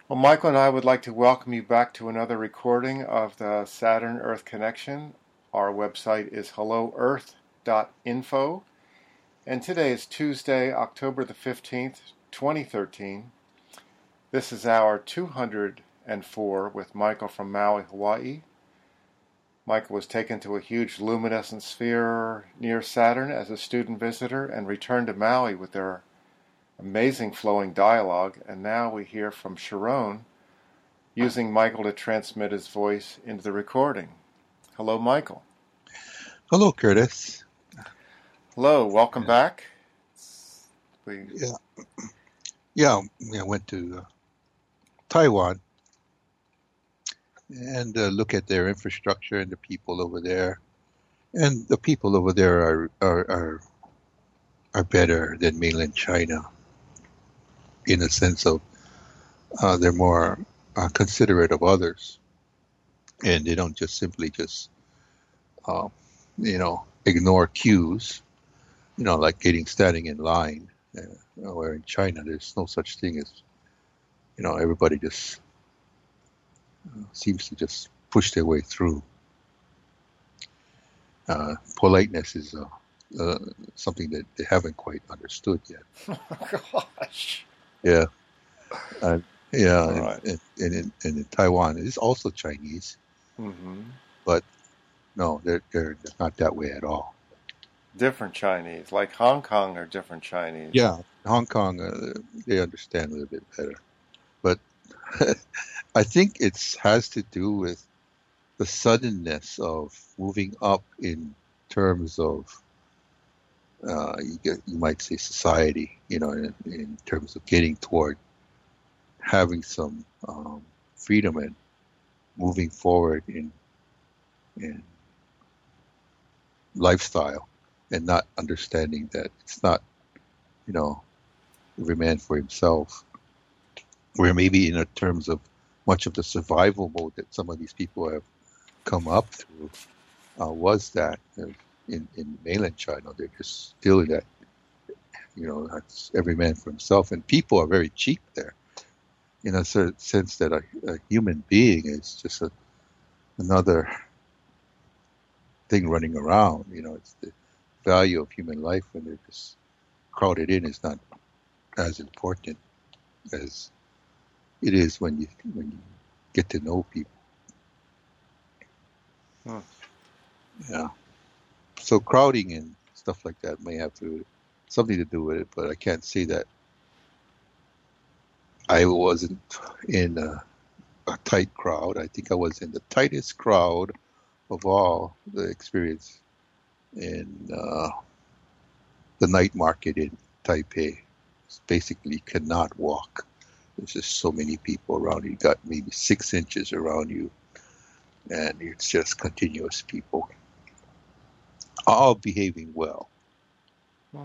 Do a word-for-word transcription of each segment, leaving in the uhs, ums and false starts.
Well, Michael and I would like to welcome you back to another recording of the Saturn Earth Connection. Our website is hello earth dot info, and today is Tuesday, October the fifteenth, twenty thirteen. This is our two hundred four with Michael from Maui, Hawaii. Michael was taken to a huge luminescent sphere near Saturn as a student visitor and returned to Maui with their amazing flowing dialogue, and now we hear from Sharon using Michael to transmit his voice into the recording. Hello, Michael. Hello, Curtis. Hello, welcome yeah. back. We... Yeah, yeah. I went to uh, Taiwan and uh, look at their infrastructure and the people over there. And the people over there are are are, are better than mainland China in the sense of uh, they're more uh, considerate of others, and they don't just simply just uh, you know ignore cues. You know, like getting standing in line. Uh, where in China, there's no such thing as, you know, everybody just uh, seems to just push their way through. Uh, politeness is uh, uh, something that they haven't quite understood yet. Oh, gosh. Yeah. Uh, yeah. All and, right. and, and, in, and in Taiwan, it's also Chinese. Mm-hmm. But no, they're, they're not that way at all. Different Chinese, like Hong Kong are different Chinese. Yeah, Hong Kong, uh, they understand a little bit better. But I think it has to do with the suddenness of moving up in terms of, uh, you, get, you might say society, you know, in, in terms of getting toward having some um, freedom and moving forward in in lifestyle, and not understanding that it's not, you know, every man for himself, where maybe in terms of much of the survival mode that some of these people have come up through uh, was that uh, in, in mainland China, they're just still in that, you know, that's every man for himself. And people are very cheap there in a certain sense that a, a human being is just a, another thing running around. You know, it's the value of human life when they're just crowded in is not as important as it is when you when you get to know people. Hmm. Yeah. So crowding and stuff like that may have to something to do with it, but I can't say that I wasn't in a, a tight crowd. I think I was in the tightest crowd of all the experience in uh, the night market in Taipei. It's basically you cannot walk. There's just so many people around you. You got maybe six inches around you, and it's just continuous people, all behaving well. Hmm.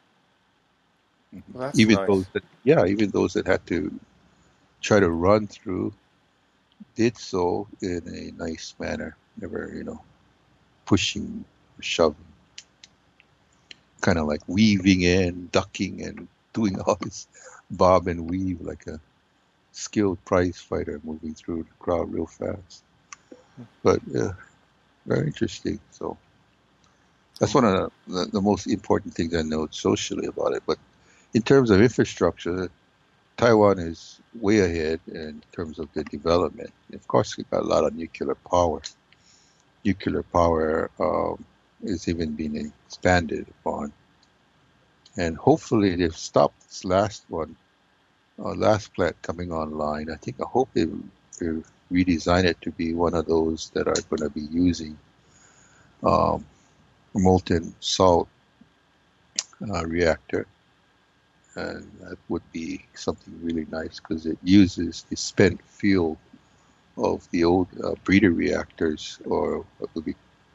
Well, that's Even nice. those that, yeah, even those that had to try to run through did so in a nice manner, never, you know, pushing, shoving, kind of like weaving in, ducking, and doing all this bob and weave like a skilled prize fighter moving through the crowd real fast. But yeah, very interesting. So that's one of the, the, the most important things I know socially about it. But in terms of infrastructure, Taiwan is way ahead in terms of the development. Of course, we've got a lot of nuclear power. Nuclear power um, is even being expanded upon. And hopefully they've stopped this last one, uh, last plant coming online. I think, I hope they, they redesign it to be one of those that are going to be using um, molten salt uh, reactor. And that would be something really nice because it uses the spent fuel of the old uh, breeder reactors, or what would be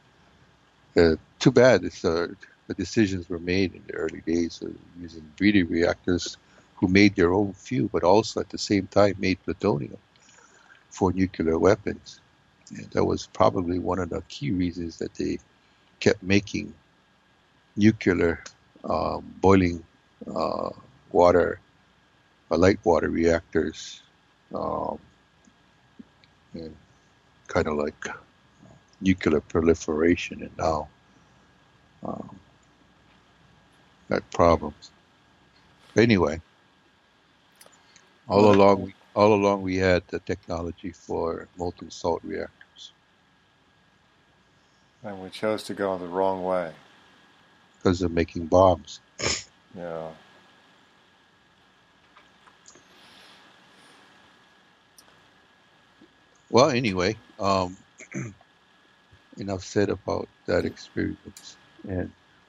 uh, too bad. It's, uh, the decisions were made in the early days of using breeder reactors, who made their own fuel, but also at the same time made plutonium for nuclear weapons. And that was probably one of the key reasons that they kept making nuclear um, boiling uh, water, uh, light water reactors um, and kind of like nuclear proliferation, and now um, got problems. Anyway, all Well, along, we, all along we had the technology for molten salt reactors and we chose to go the wrong way. because of making bombs. Yeah. Well, anyway, um, enough said about that experience, and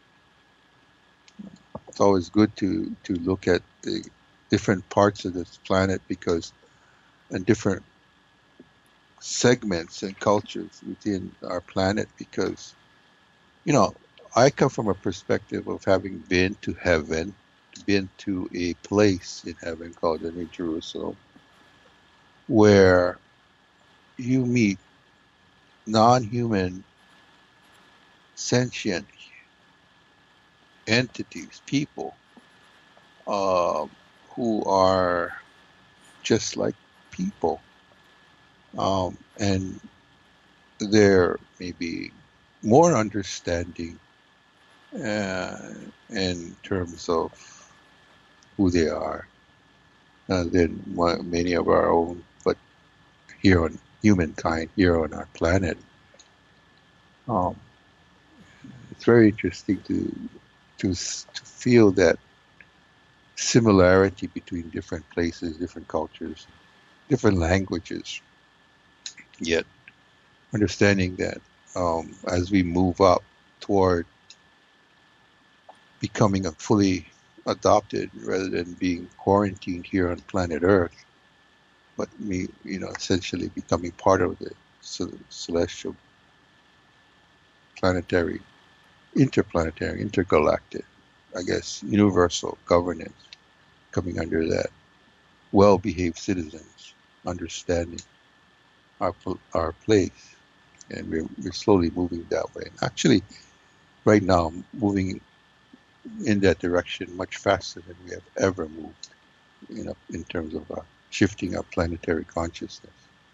it's always good to to look at the different parts of this planet because and different segments and cultures within our planet because you know I come from a perspective of having been to heaven, been to a place in heaven called the New Jerusalem where you meet non-human sentient entities, people um, who are just like people, um, and they're maybe more understanding uh, in terms of who they are uh, than mo- many of our own. But here on humankind, here on our planet, um, it's very interesting to to s- to feel that similarity between different places, different cultures, different languages. Yet understanding that um, as we move up toward becoming a fully adopted rather than being quarantined here on planet Earth, but me, you know, essentially becoming part of the ce- celestial, planetary, interplanetary, intergalactic, I guess, universal governance, coming under that, well-behaved citizens, understanding our pl- our place, and we're we're slowly moving that way. And actually, right now, moving in that direction much faster than we have ever moved, you know, in terms of uh, shifting our planetary consciousness.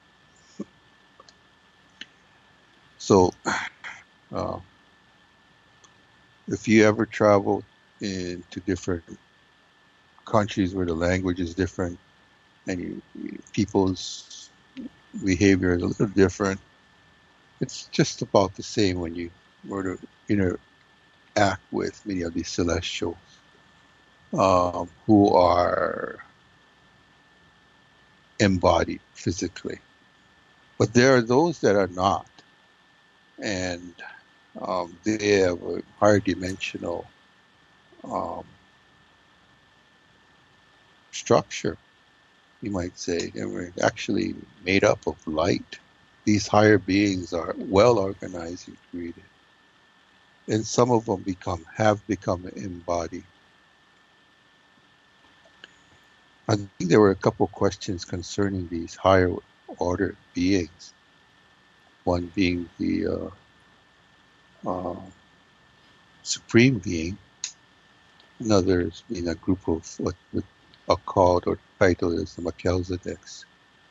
So, uh, if you ever travel into different countries where the language is different and you, people's behavior is a little different, it's just about the same when you were to interact with many of these celestials um, who are embodied physically. But there are those that are not, and um, they have a higher dimensional um, structure, you might say, and we're actually made up of light. These higher beings are well organized and created, and some of them become have become embodied. I think there were a couple of questions concerning these higher order beings. One being the uh, uh, supreme being, another being a group of what, what are called or titled as the Melchizedeks.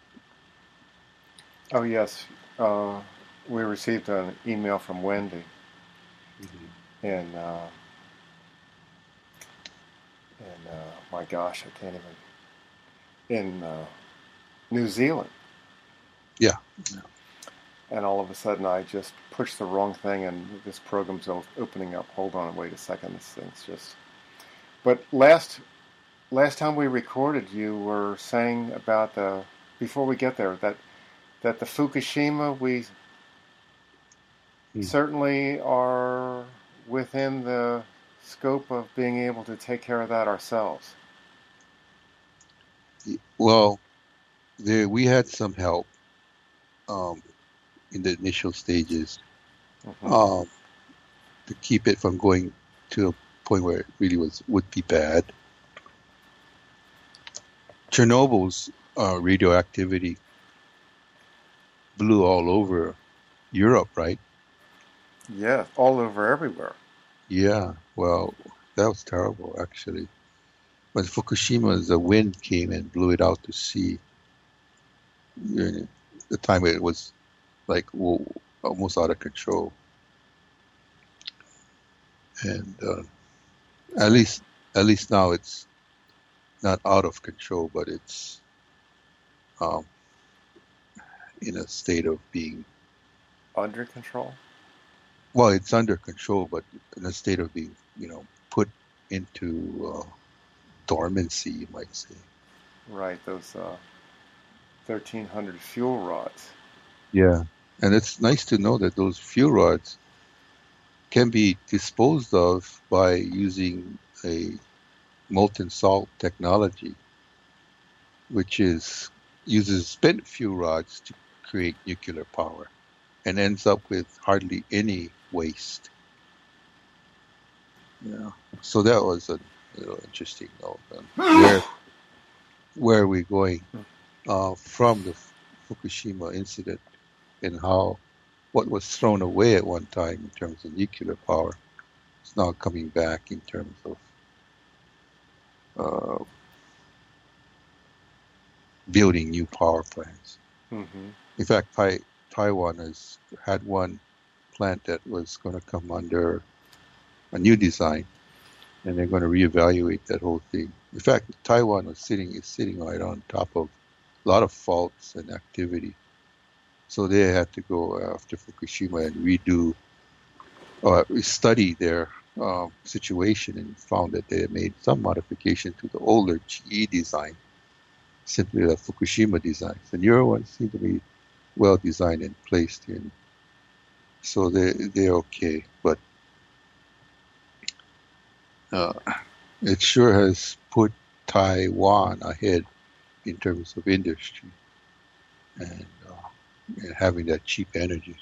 Oh, yes. Uh, we received an email from Wendy Mm-hmm. in, uh, in uh, my gosh, I can't even, in uh, New Zealand. Yeah. And all of a sudden I just pushed the wrong thing and this program's opening up. Hold on, wait a second. This thing's just... But last last time we recorded, you were saying about the... Before we get there, that, that the Fukushima, we Mm. certainly are within the scope of being able to take care of that ourselves. Well, there we had some help um, in the initial stages Mm-hmm. um, to keep it from going to a point where it really was would be bad. Chernobyl's uh, radioactivity blew all over Europe, right? Yeah, all over everywhere. Yeah. Well, that was terrible, actually. When Fukushima, the wind came and blew it out to sea. during the time it was like whoa, almost out of control. And uh, at least at least now it's not out of control, but it's um, in a state of being Under control? well, it's under control, but in a state of being, you know, put into uh, dormancy, you might say. Right, those uh, thirteen hundred fuel rods. Yeah, and it's nice to know that those fuel rods can be disposed of by using a molten salt technology, which is uses spent fuel rods to create nuclear power and ends up with hardly any waste. Yeah. So that was a you know, interesting note. Um, where where are we going uh, from the Fukushima incident and how what was thrown away at one time in terms of nuclear power is now coming back in terms of uh, building new power plants. Mm-hmm. In fact, tai- Taiwan has had one plant that was going to come under a new design, and they're going to reevaluate that whole thing. In fact, Taiwan was sitting is sitting right on top of a lot of faults and activity, so they had to go after Fukushima and redo or study their um, situation and found that they had made some modification to the older G E design, simply the Fukushima design. The newer ones seem to be well designed and placed in, so they they're okay. But uh, it sure has put Taiwan ahead in terms of industry and, uh, and having that cheap energy.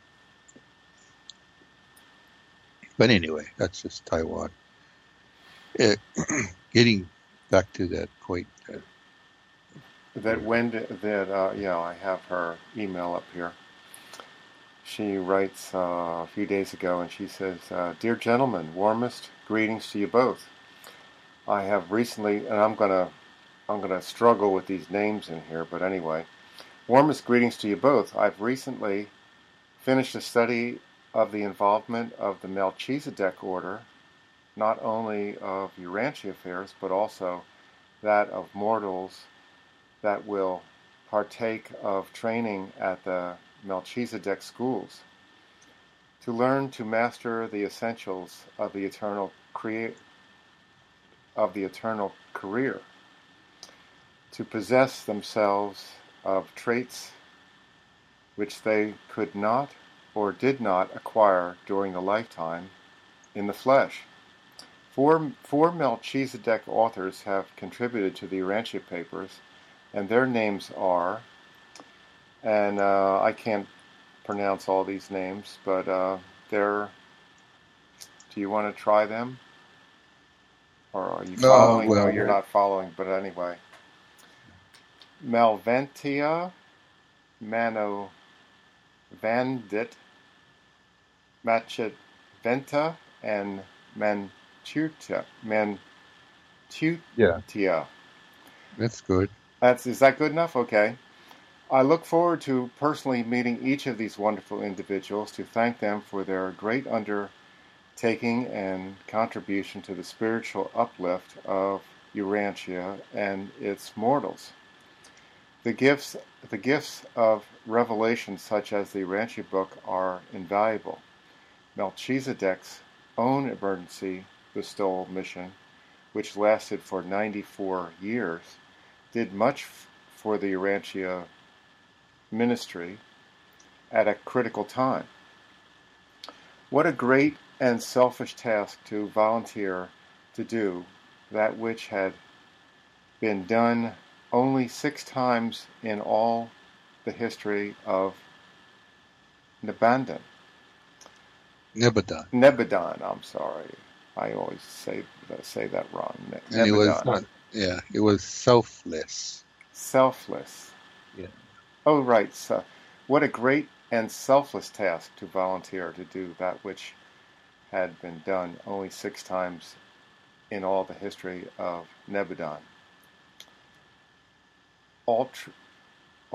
But anyway, that's just Taiwan. Uh, getting back to that point. That, That when that uh, yeah, I have her email up here. She writes uh, a few days ago, and she says, uh, "Dear gentlemen, warmest greetings to you both. I have recently, and I'm gonna I'm gonna struggle with these names in here, but anyway, warmest greetings to you both. I've recently finished a study of the involvement of the Melchizedek order, not only of Urantia affairs, but also that of mortals that will partake of training at the Melchizedek schools to learn to master the essentials of the eternal crea- of the eternal career, to possess themselves of traits which they could not or did not acquire during the lifetime in the flesh. Four, four Melchizedek authors have contributed to the Urantia papers, and their names are, and uh, I can't pronounce all these names, but uh, they're, do you want to try them? Or are you uh, following? No, well, you're not following, but anyway. Malventia, Mano Vandit, Machaventa, and Manchutia. yeah, Manchutia. that's good. That's, is that good enough? Okay. I look forward to personally meeting each of these wonderful individuals to thank them for their great undertaking and contribution to the spiritual uplift of Urantia and its mortals. The gifts, the gifts of revelation, such as the Urantia book, are invaluable. Melchizedek's own emergency bestowal mission, which lasted for ninety-four years, did much f- for the Urantia ministry at a critical time. What a great and selfish task to volunteer to do that which had been done only six times in all the history of Nebandan. Nebadan. Nebadan, I'm sorry. I always say say that wrong. And it was Nebadan. not, yeah, it was selfless. Selfless. Yeah. Oh, right. So, what a great and selfless task to volunteer to do that which had been done only six times in all the history of Nebadan. Altru-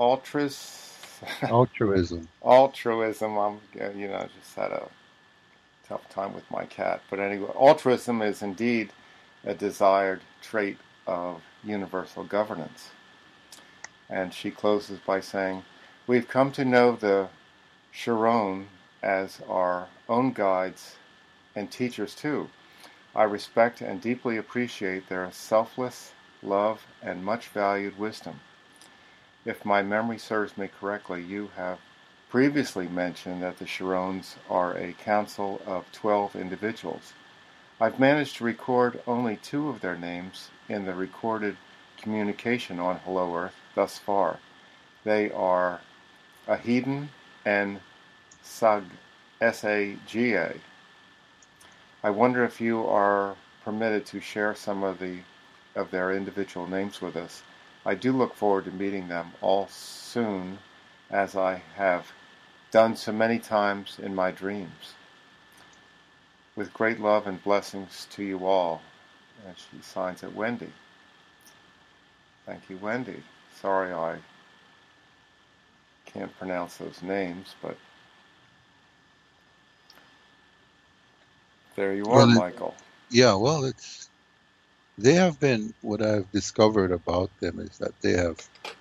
altruis, Altruism. altruism. I'm, you know, just had a tough time with my cat. But anyway, altruism is indeed a desired trait of universal governance. And she closes by saying, we've come to know the Sharon as our own guides and teachers too. I respect and deeply appreciate their selfless love and much valued wisdom. If my memory serves me correctly, you have previously mentioned that the Sharons are a council of twelve individuals. I've managed to record only two of their names in the recorded communication on Hello Earth thus far. They are Ahiden and Sag, S A G A. I wonder if you are permitted to share some of the of their individual names with us. I do look forward to meeting them all soon, as I have done so many times in my dreams. With great love and blessings to you all. And she signs it Wendy. Thank you, Wendy. Sorry I can't pronounce those names, but there you are, Well, it, Michael. Yeah, well, it's they have been, what I've discovered about them is that they have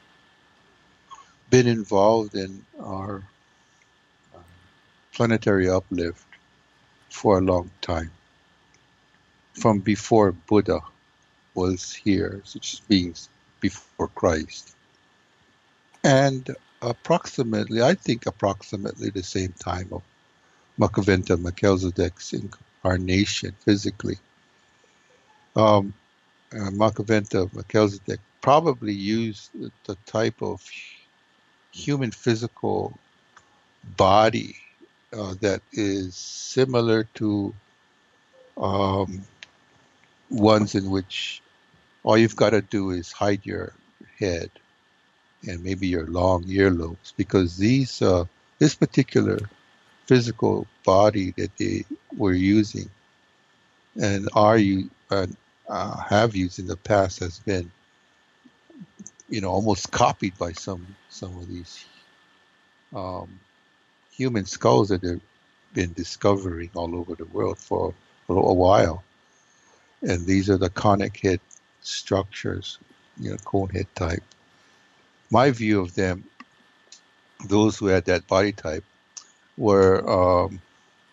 been involved in our uh, planetary uplift for a long time, from before Buddha was here, which means before Christ. And approximately, I think approximately the same time of Makaventa Melchizedek's incarnation physically. Um, uh, Makaventa Melchizedek probably used the type of human physical body uh, that is similar to um, ones in which all you've got to do is hide your head and maybe your long earlobes, because these uh, this particular physical body that they were using and are you uh, uh, have used in the past has been, you know, almost copied by some some of these um, human skulls that they've been discovering all over the world for, for a while. And these are the conic head structures, you know, cone head type. My view of them, those who had that body type, were um,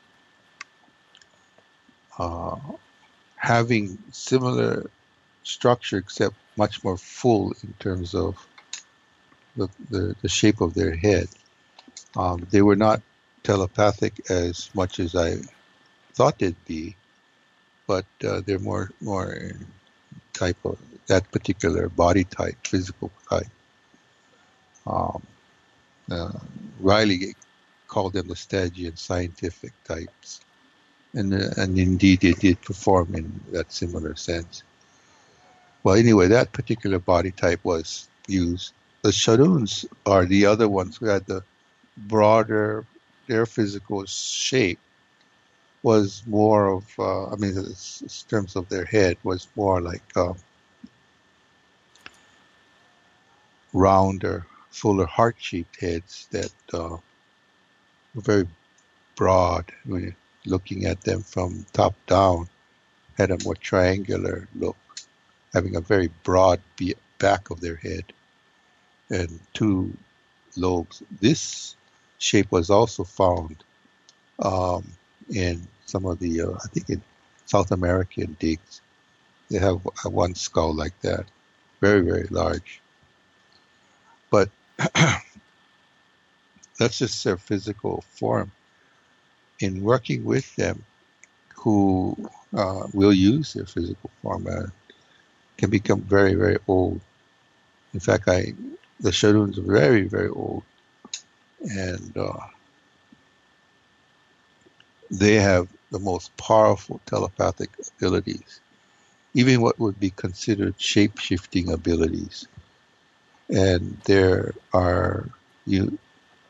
uh, having similar structure, except much more full in terms of the, the, the shape of their head. Um, they were not telepathic as much as I thought they'd be, but uh, they're more more type of that particular body type, physical type. Um, uh, Riley called them the Stygian scientific types, and uh, and indeed they did perform in that similar sense. Well, anyway, that particular body type was used. The Sharuns are the other ones who had the broader, their physical shape was more of, uh, I mean, in terms of their head, was more like uh, rounder, fuller, heart-shaped heads that uh, were very broad. When you're looking at them from top down, had a more triangular look, having a very broad back of their head and two lobes. This shape was also found um, in some of the, uh, I think in South American digs. They have one skull like that, very, very large. But that's just their physical form. In working with them, who uh, will use their physical form, uh, can become very, very old. In fact, I the Sharuns are very, very old, and uh, they have the most powerful telepathic abilities, even what would be considered shape-shifting abilities. And there are, you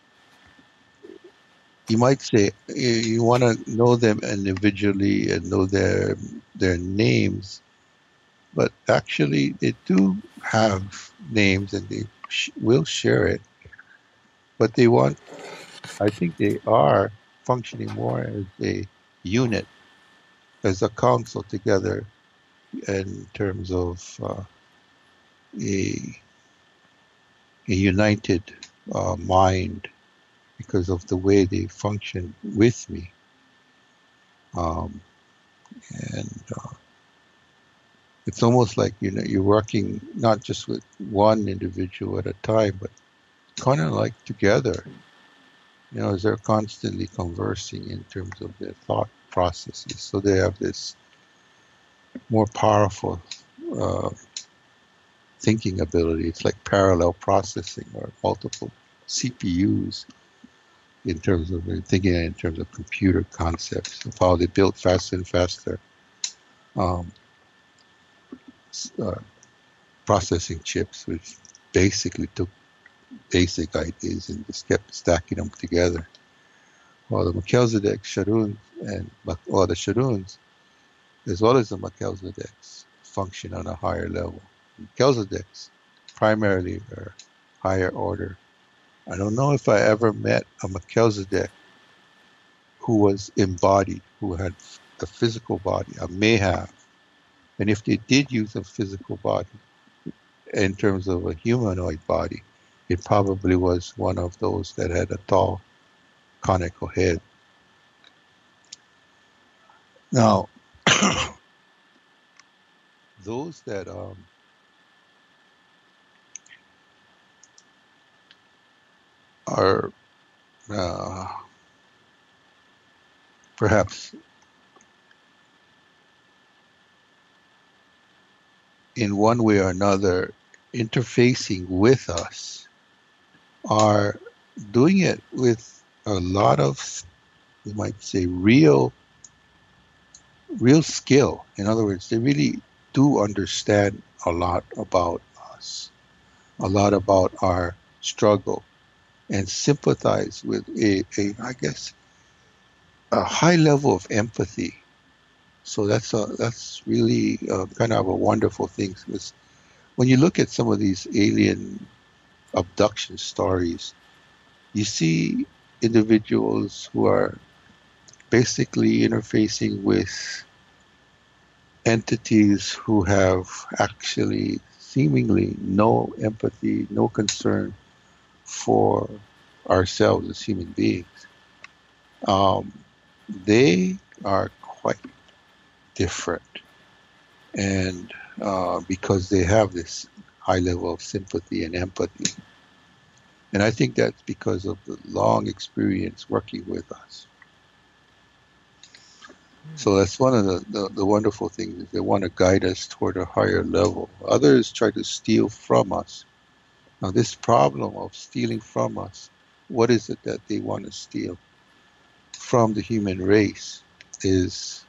you might say, you, you want to know them individually and know their their names, but actually they do have names and they sh- will share it, but they want, I think they are functioning more as a unit, as a council together in terms of uh, a, a united uh, mind because of the way they function with me. Um, and uh, it's almost like, you know, you're working not just with one individual at a time, but kind of like together, you know, as they're constantly conversing in terms of their thought processes. So they have this more powerful uh, thinking ability. It's like parallel processing or multiple C P Us in terms of thinking in terms of computer concepts of how they build faster and faster um, uh, processing chips, which basically took basic ideas and just kept stacking them together. While the Melchizedek Sharuns and or the Sharuns, as well as the Melchizedeks, function on a higher level. Melchizedeks primarily are higher order. I don't know if I ever met a Melchizedek who was embodied, who had a physical body. I may have. And if they did use a physical body in terms of a humanoid body, it probably was one of those that had a tall, conical head. Now, those that um, are uh, perhaps in one way or another interfacing with us are doing it with a lot of, you might say, real real skill. In other words, they really do understand a lot about us, a lot about our struggle, and sympathize with a, a I guess, a high level of empathy. So that's a, that's really uh, kind of a wonderful thing. Because when you look at some of these alien abduction stories, you see individuals who are basically interfacing with entities who have actually seemingly no empathy, no concern for ourselves as human beings. Um, they are quite different. And uh, because they have this high level of sympathy and empathy. And I think that's because of the long experience working with us. So that's one of the, the, the wonderful things, is they want to guide us toward a higher level. Others try to steal from us. Now, this problem of stealing from us, what is it that they want to steal from the human race is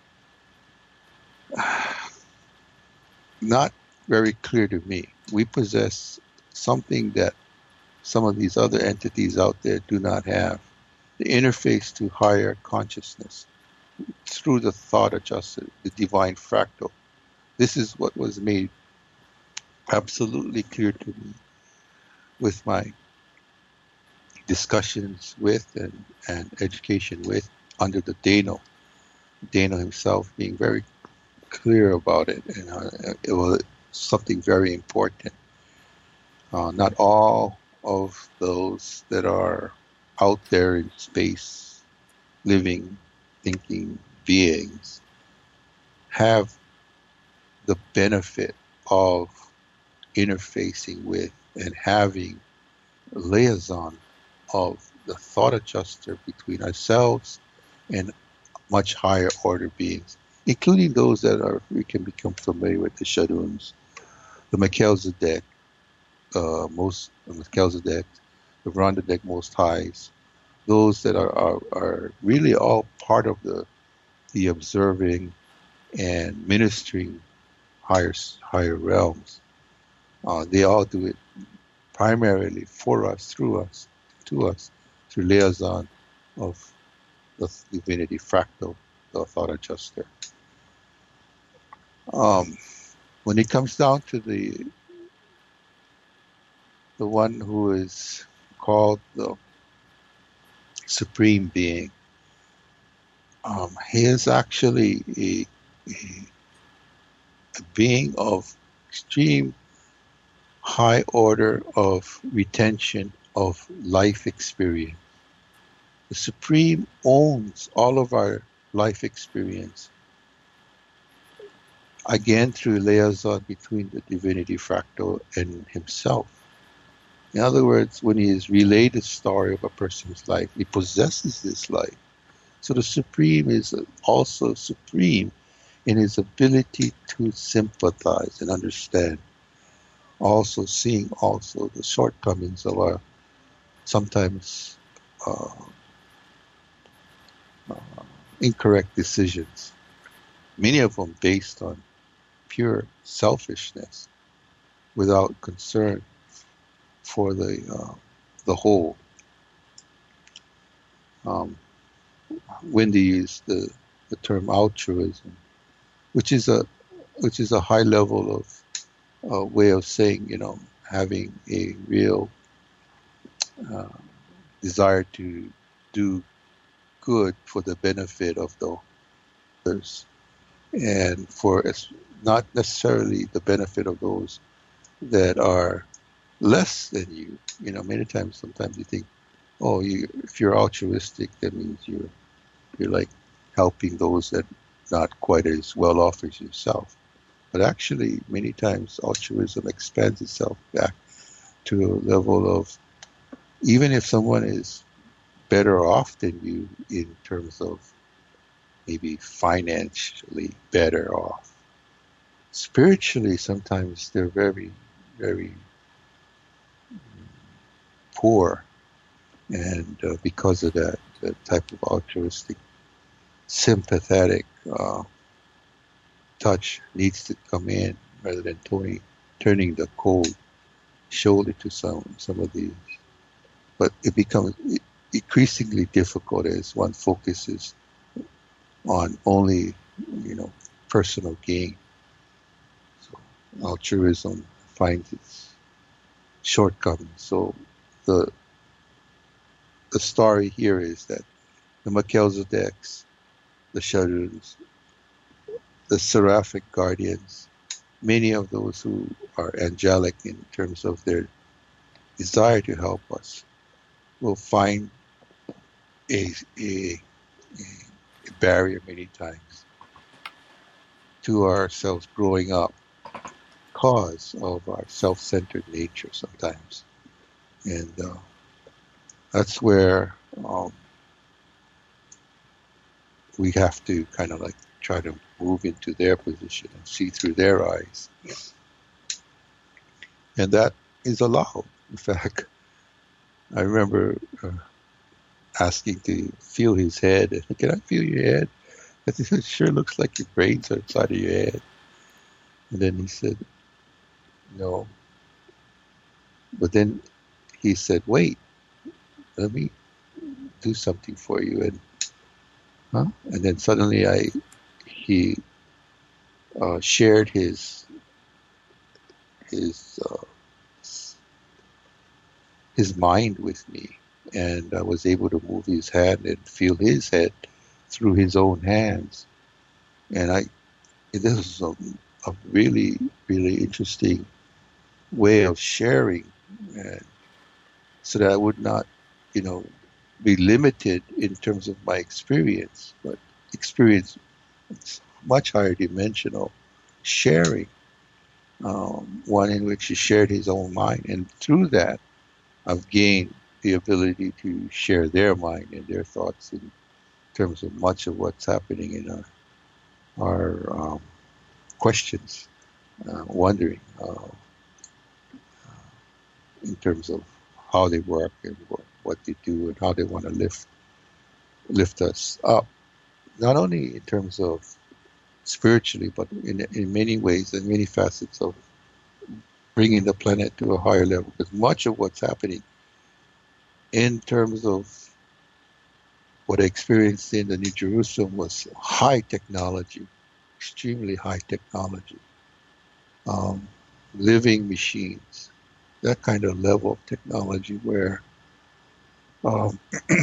not very clear to me. We possess something that some of these other entities out there do not have. The interface to higher consciousness through the thought adjusted, the divine fractal. This is what was made absolutely clear to me with my discussions with and, and education with under the Dano. Dano himself being very clear about it, and uh, it was something very important. Uh, not all of those that are out there in space, living, thinking beings, have the benefit of interfacing with and having a liaison of the thought adjuster between ourselves and much higher order beings, including those that are we can become familiar with, the Shaduns, the Melchizedek, uh, most the Melchizedek, the Vrondadek Most Highs, those that are, are are really all part of the the observing and ministering higher higher realms. Uh, they all do it primarily for us, through us, to us, through liaison of the divinity fractal, the thought adjuster. Um, when it comes down to the the one who is called the Supreme Being, um, he is actually a, a, a being of extreme high order of retention of life experience. The Supreme owns all of our life experience, again through liaison between the divinity fractal and himself. In other words, when he has relayed the story of a person's life, he possesses this life. So the Supreme is also supreme in his ability to sympathize and understand, also seeing also the shortcomings of our sometimes uh, uh, incorrect decisions, many of them based on pure selfishness without concern for the uh, the whole. Um, Wendy used the, the term altruism, which is a which is a high level of uh, way of saying, you know, having a real uh, desire to do good for the benefit of the others, and for not necessarily the benefit of those that are less than you. You know, many times, sometimes you think, oh, you if you're altruistic, that means you're you're like helping those that not quite as well off as yourself. But actually, many times altruism expands itself back to a level of, even if someone is better off than you in terms of maybe financially better off, spiritually sometimes they're very, very poor. And uh, because of that, that type of altruistic, sympathetic uh, touch needs to come in rather than Tony turning the cold shoulder to some some of these. But it becomes increasingly difficult as one focuses on only, you know, personal gain. So altruism finds its shortcomings. So the the story here is that the Melchizedeks, the Shaduns, the Seraphic Guardians, many of those who are angelic in terms of their desire to help us, will find a, a, a barrier many times to ourselves growing up because of our self-centered nature sometimes. And uh, that's where um, we have to kind of like try to move into their position and see through their eyes. And that is allowed. In fact, I remember uh, asking to feel his head. Can I feel your head? I said, it sure looks like your brains are inside of your head. And then he said, no. But then he said, wait, let me do something for you. And huh? And then suddenly I, he uh, shared his his uh, his mind with me, and I was able to move his hand and feel his head through his own hands. And I, this was a, a really, really interesting way of sharing, and so that I would not, you know, be limited in terms of my experience, but experience much higher dimensional sharing, um, one in which he shared his own mind, and through that I've gained the ability to share their mind and their thoughts in terms of much of what's happening in our, our um, questions, uh, wondering uh, in terms of how they work and what, what they do and how they want to lift lift us up, not only in terms of spiritually, but in in many ways and many facets of bringing the planet to a higher level. Because much of what's happening in terms of what I experienced in the New Jerusalem was high technology, extremely high technology, um, living machines, that kind of level of technology where um,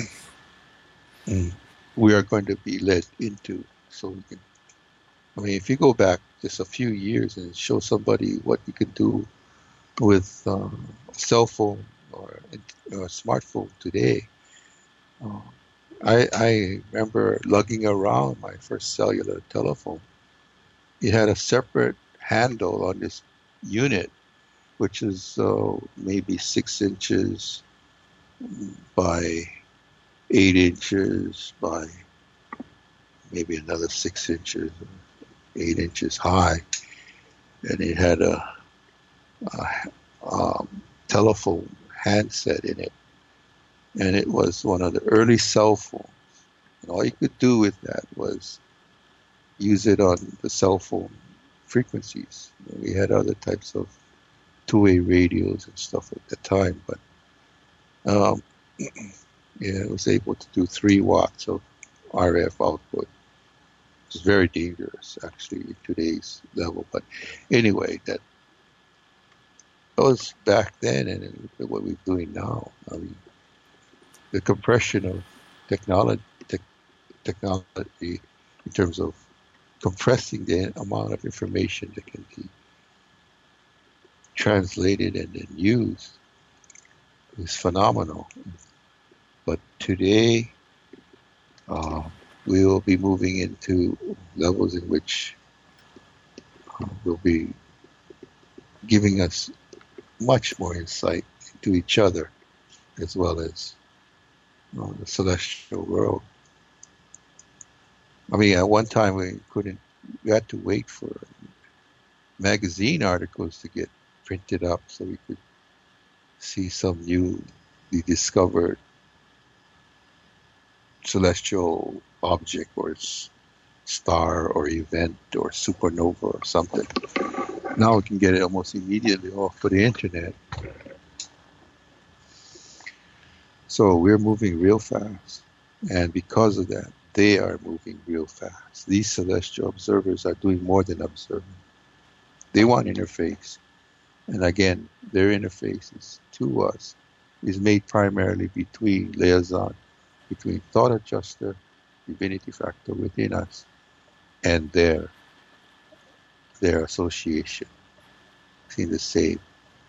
we are going to be led into. So we can, I mean, if you go back just a few years and show somebody what you can do with um, a cell phone or a, or a smartphone today, uh, I, I remember lugging around my first cellular telephone. It had a separate handle on this unit, which is uh, maybe six inches by eight inches by maybe another six inches, eight inches high, and it had a, a um, telephone handset in it, and it was one of the early cell phones. And all you could do with that was use it on the cell phone frequencies. You know, we had other types of two-way radios and stuff at the time, but um, yeah, it was able to do three watts of R F output. It's very dangerous, actually, in today's level. But anyway, that, that was back then, and look at what we're doing now. I mean, the compression of technology, te- technology in terms of compressing the amount of information that can be translated and then used is phenomenal. But today, uh, we will be moving into levels in which uh, will be giving us much more insight into each other as well as uh, the celestial world. I mean, at one time we couldn't, we had to wait for magazine articles to get printed up so we could see some newly discovered celestial object or star or event or supernova or something. Now we can get it almost immediately off of the internet. So we're moving real fast. And because of that, they are moving real fast. These celestial observers are doing more than observing. They want interface. And again, their interfaces to us is made primarily between liaison, between thought adjuster, divinity factor within us, and their their association. See the same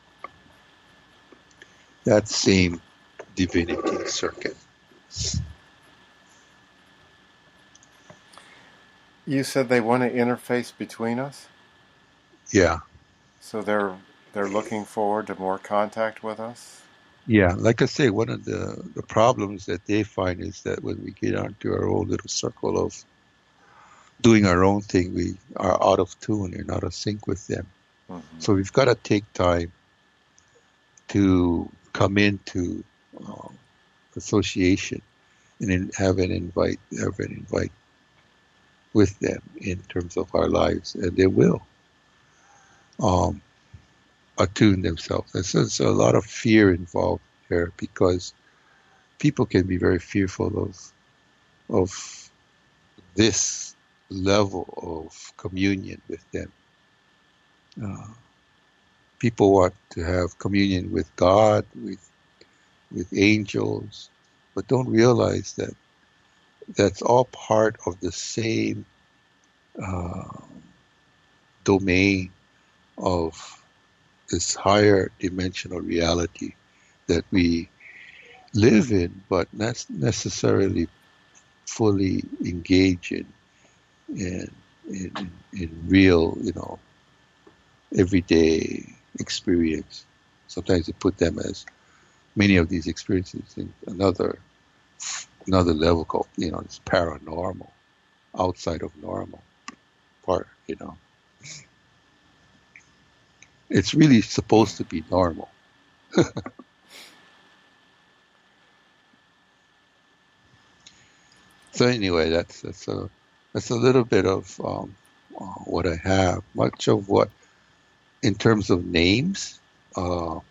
that same divinity circuit. You said they want to interface between us? Yeah. So they're they're looking forward to more contact with us? Yeah, like I say, one of the, the problems that they find is that when we get onto our own little circle of doing our own thing, we are out of tune and out of sync with them. Mm-hmm. So we've got to take time to come into um, association and then have an invite, have an invite with them in terms of our lives, and they will um, attune themselves. And so there's a lot of fear involved here because people can be very fearful of of this level of communion with them. Uh, people want to have communion with God, with with angels, but don't realize that that's all part of the same uh, domain of this higher dimensional reality that we live in, but not necessarily fully engage in, in, in, in real, you know, everyday experience. Sometimes they put them as many of these experiences in another another level called, you know, it's paranormal, outside of normal part, you know. It's really supposed to be normal. So anyway, that's that's a that's a little bit of um, uh, what I have. Much of what, in terms of names, uh,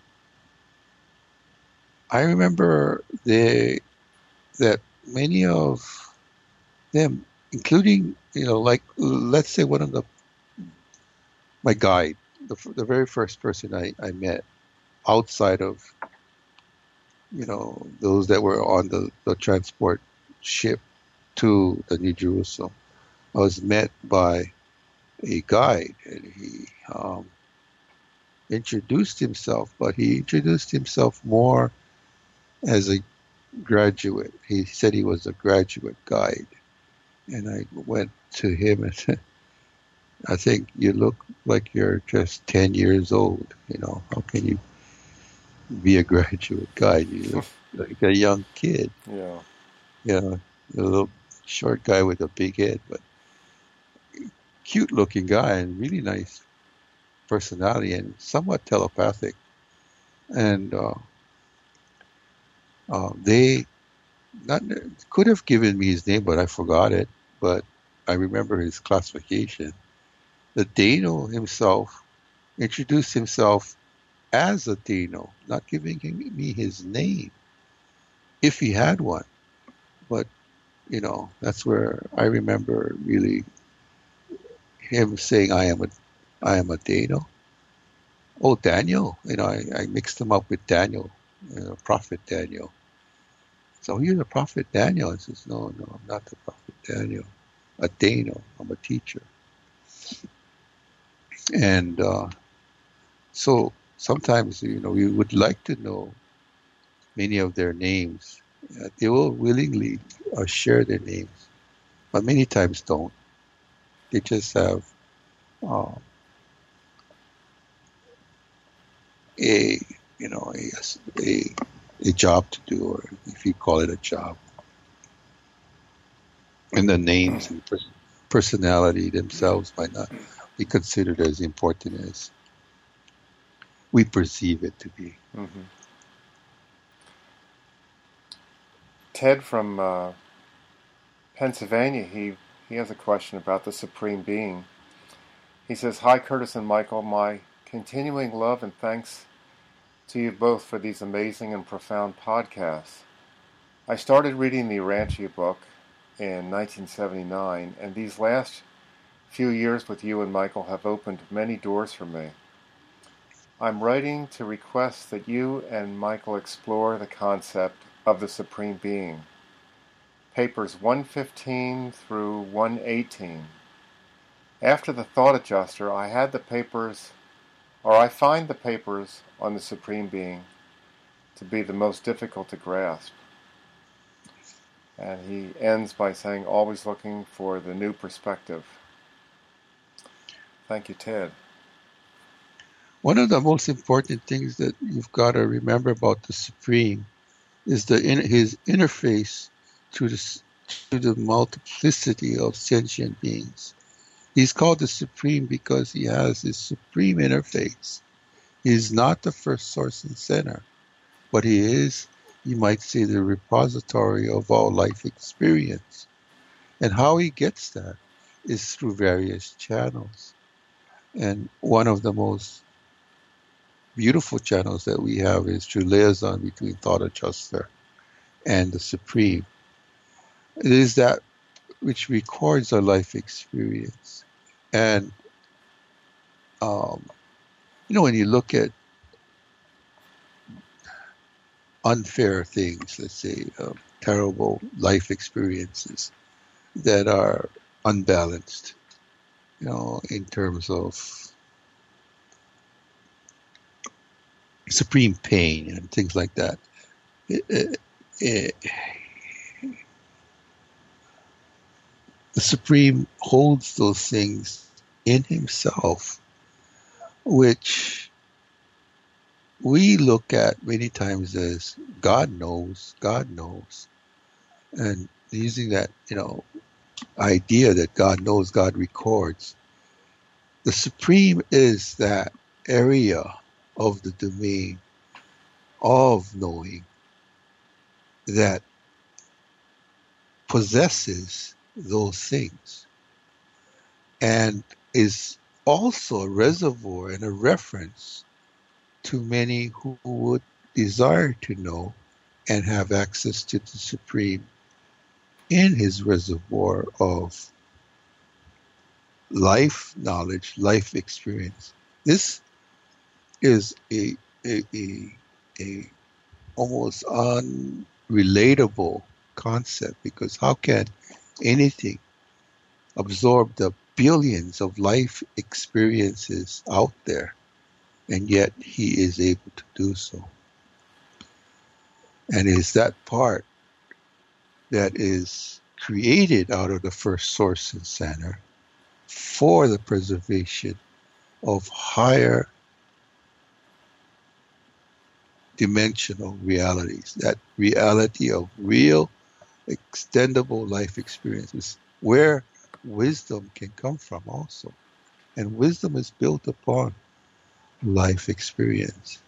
I remember they that many of them, including, you know, like let's say one of the my guide, the the very first person I, I met outside of, you know, those that were on the, the transport ship to the New Jerusalem, I was met by a guide, and he um, introduced himself, but he introduced himself more as a graduate. He said he was a graduate guide, and I went to him and said, I think you look like you're just ten years old. You know, how can you be a graduate guide? You look like a young kid. Yeah. You know, a little short guy with a big head, but cute looking guy and really nice personality and somewhat telepathic. And uh, uh, they not could have given me his name, but I forgot it. But I remember his classification. The Dano himself introduced himself as a Dano, not giving him, me his name, if he had one. But, you know, that's where I remember really him saying, I am a, I am a Dano. Oh, Daniel. You know, I, I mixed him up with Daniel, you know, Prophet Daniel. So you're the Prophet Daniel. I says, no, no, I'm not the Prophet Daniel. A Dano. I'm a teacher. And uh, so sometimes, you know, we would like to know many of their names. Uh, they will willingly uh, share their names, but many times don't. They just have uh, a, you know, a, a a job to do, or if you call it a job. And the names and pers- personality themselves might not be considered as important as we perceive it to be. Mm-hmm. Ted from uh, Pennsylvania, he, he has a question about the Supreme Being. He says, hi, Curtis and Michael. My continuing love and thanks to you both for these amazing and profound podcasts. I started reading the Urantia book in nineteen seventy-nine, and these last few years with you and Michael have opened many doors for me. I'm writing to request that you and Michael explore the concept of the Supreme Being. Papers one fifteen through one eighteen. After the Thought Adjuster, I had the papers, or I find the papers on the Supreme Being to be the most difficult to grasp. And he ends by saying, always looking for the new perspective. Thank you, Ted. One of the most important things that you've got to remember about the Supreme is the in, his interface to the, to the multiplicity of sentient beings. He's called the Supreme because he has his supreme interface. He is not the first source and center, but he is, you might say, the repository of all life experience. And how he gets that is through various channels. And one of the most beautiful channels that we have is through liaison between Thought Adjuster and the Supreme. It is that which records our life experience. And, um, you know, when you look at unfair things, let's say, uh, terrible life experiences that are unbalanced, you know, in terms of supreme pain and things like that. It, it, it, the Supreme holds those things in himself, which we look at many times as God knows, God knows. And using that, you know, idea that God knows, God records. The Supreme is that area of the domain of knowing that possesses those things and is also a reservoir and a reference to many who would desire to know and have access to the Supreme in his reservoir of life knowledge, life experience. This is a a, a, a almost unrelatable concept, because how can anything absorb the billions of life experiences out there, and yet he is able to do so? And it is that part that is created out of the first source and center for the preservation of higher dimensional realities, that reality of real extendable life experiences, where wisdom can come from also. And wisdom is built upon life experience.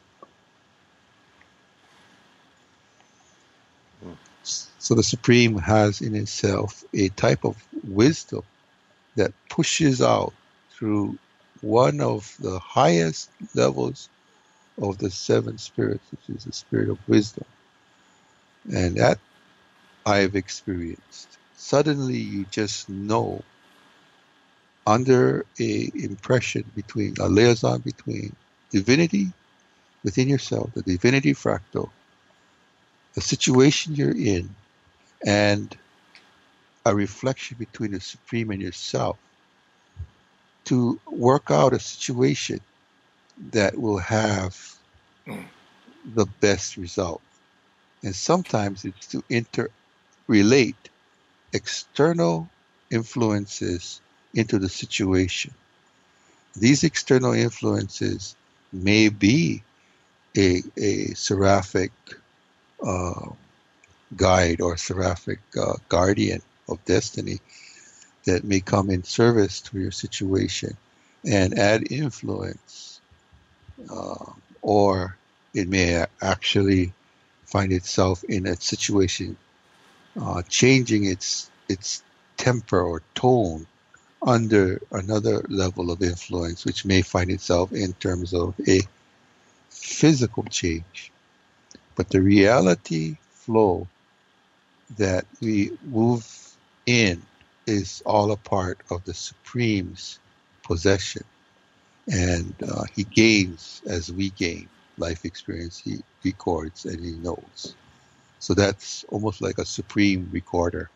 So the Supreme has in itself a type of wisdom that pushes out through one of the highest levels of the seven spirits, which is the spirit of wisdom. And that I've experienced. Suddenly you just know, under a impression between, a liaison between divinity within yourself, the divinity fractal, the situation you're in, and a reflection between the Supreme and yourself, to work out a situation that will have the best result. And sometimes it's to interrelate external influences into the situation. These external influences may be a, a seraphic uh, guide or seraphic uh, guardian of destiny that may come in service to your situation and add influence, uh, or it may actually find itself in a situation uh, changing its its temper or tone under another level of influence, which may find itself in terms of a physical change. But the reality flow that we move in is all a part of the Supreme's possession. And uh, he gains as we gain life experience. He records and he knows. So that's almost like a Supreme recorder.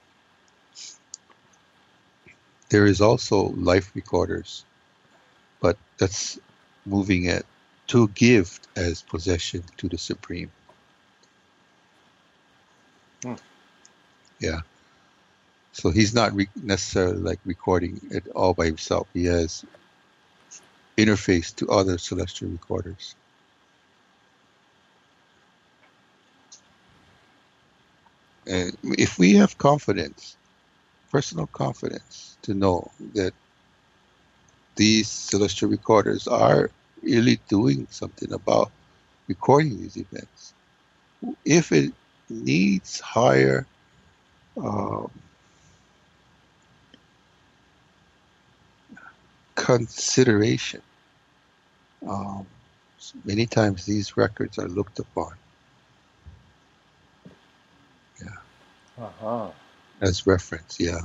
There is also life recorders, but that's moving it to give as possession to the Supreme. Hmm. Yeah. So he's not re- necessarily like recording it all by himself. He has interface to other celestial recorders. And if we have confidence, personal confidence, to know that these celestial recorders are really doing something about recording these events, if it needs higher um, consideration, um, many times these records are looked upon, yeah, Uh-huh. as reference, yeah.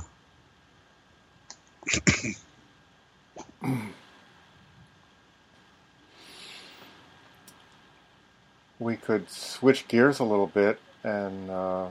We could switch gears a little bit and uh,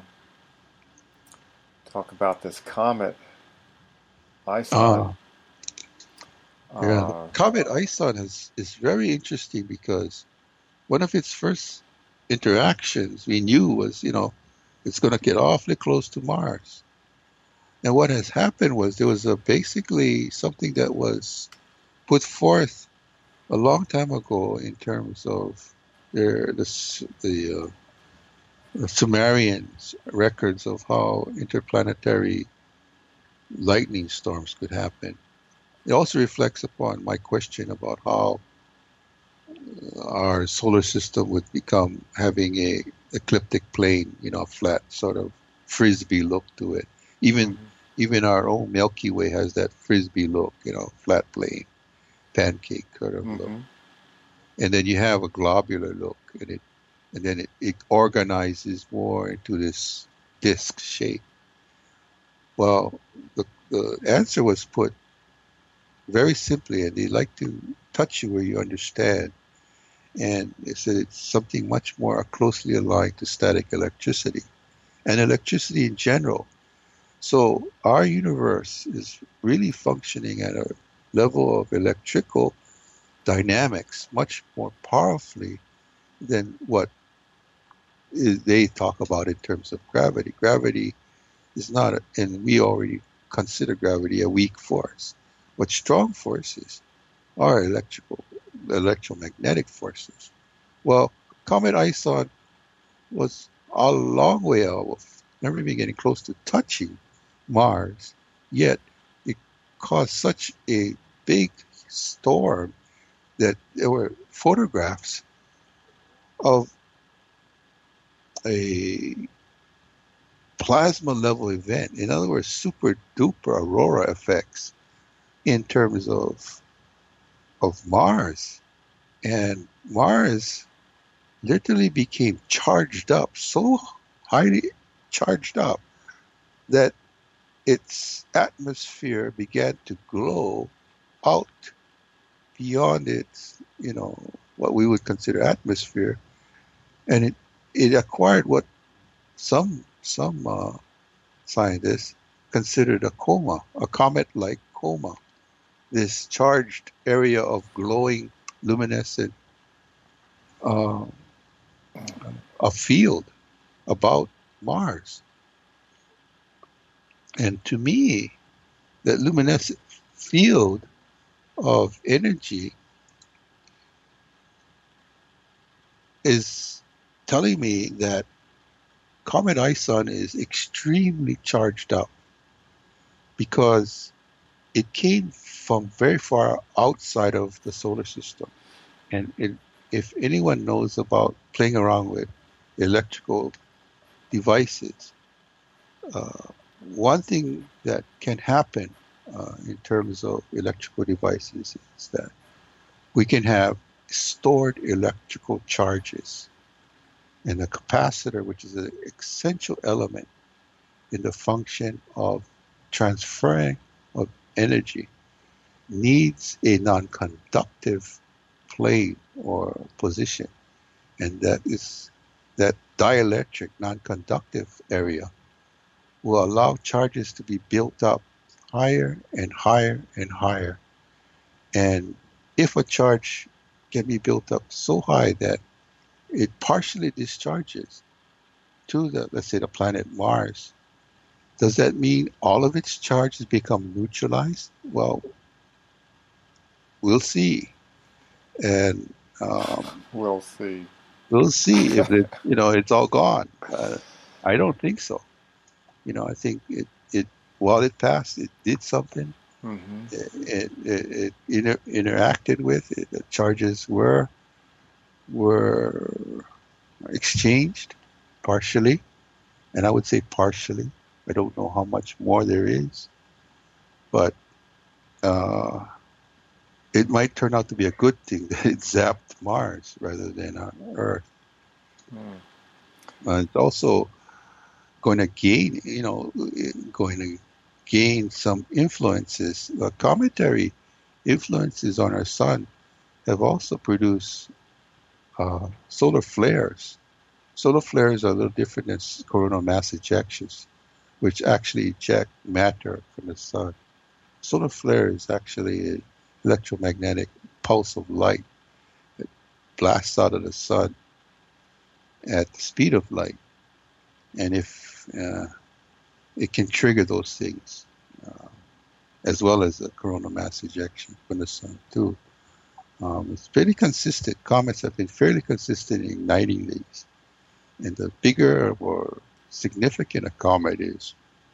talk about this comet, ISON. Ah, yeah. Uh, Comet ISON is, is very interesting because one of its first interactions we knew was, you know, it's going to get awfully close to Mars. And what has happened was there was a basically something that was put forth a long time ago in terms of their, the, the, uh, the Sumerians' records of how interplanetary lightning storms could happen. It also reflects upon my question about how our solar system would become having a ecliptic plane, you know, flat sort of frisbee look to it. Even mm-hmm. even our own Milky Way has that frisbee look, you know, flat plane, pancake sort of mm-hmm. look. And then you have a globular look, and it and then it, it organizes more into this disc shape. Well, the the answer was put very simply, and they like to touch you where you understand. And they said it's something much more closely aligned to static electricity and electricity in general. So our universe is really functioning at a level of electrical dynamics much more powerfully than what is, they talk about in terms of gravity. Gravity is not, a, and we already consider gravity a weak force. But strong forces are electrical, electromagnetic forces. Well, Comet Ison was a long way out of never even getting close to touching Mars, yet it caused such a big storm that there were photographs of a plasma level event. In other words, super duper aurora effects in terms of of Mars. And Mars literally became charged up, so highly charged up that its atmosphere began to glow out beyond its, you know, what we would consider atmosphere, and it it acquired what some some uh, scientists considered a coma, a comet-like coma, this charged area of glowing, luminescent, uh, a field about Mars. And to me, that luminescent field of energy is telling me that Comet Ison is extremely charged up because it came from very far outside of the solar system. And it, if anyone knows about playing around with electrical devices, uh, one thing that can happen uh, in terms of electrical devices is that we can have stored electrical charges. And the capacitor, which is an essential element in the function of transferring of energy, needs a non-conductive plane or position. And that is that dielectric non-conductive area will allow charges to be built up higher and higher and higher. And if a charge can be built up so high that it partially discharges to the, let's say, the planet Mars, does that mean all of its charges become neutralized? Well, we'll see. And um, We'll see. we'll see if it, you know, it's all gone. Uh, I don't think so. You know, I think it, it while it passed, it did something. Mm-hmm. It, it, it inter- interacted with it. The charges were were exchanged partially, and I would say partially. I don't know how much more there is, but uh, it might turn out to be a good thing that it zapped Mars rather than on Earth. Mm. Uh, it's also going to gain, you know, going to gain some influences. Uh, cometary influences on our sun have also produced uh, solar flares. Solar flares are a little different than coronal mass ejections, which actually eject matter from the sun. Solar flare is actually an electromagnetic pulse of light that blasts out of the sun at the speed of light. And if uh, it can trigger those things, uh, as well as a coronal mass ejection from the sun too. Um, it's pretty consistent. Comets have been fairly consistent in igniting these. And the bigger or significant a comet is,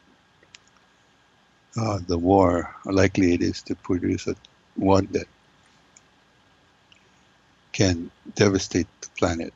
uh, the more likely it is to produce a, one that can devastate the planet.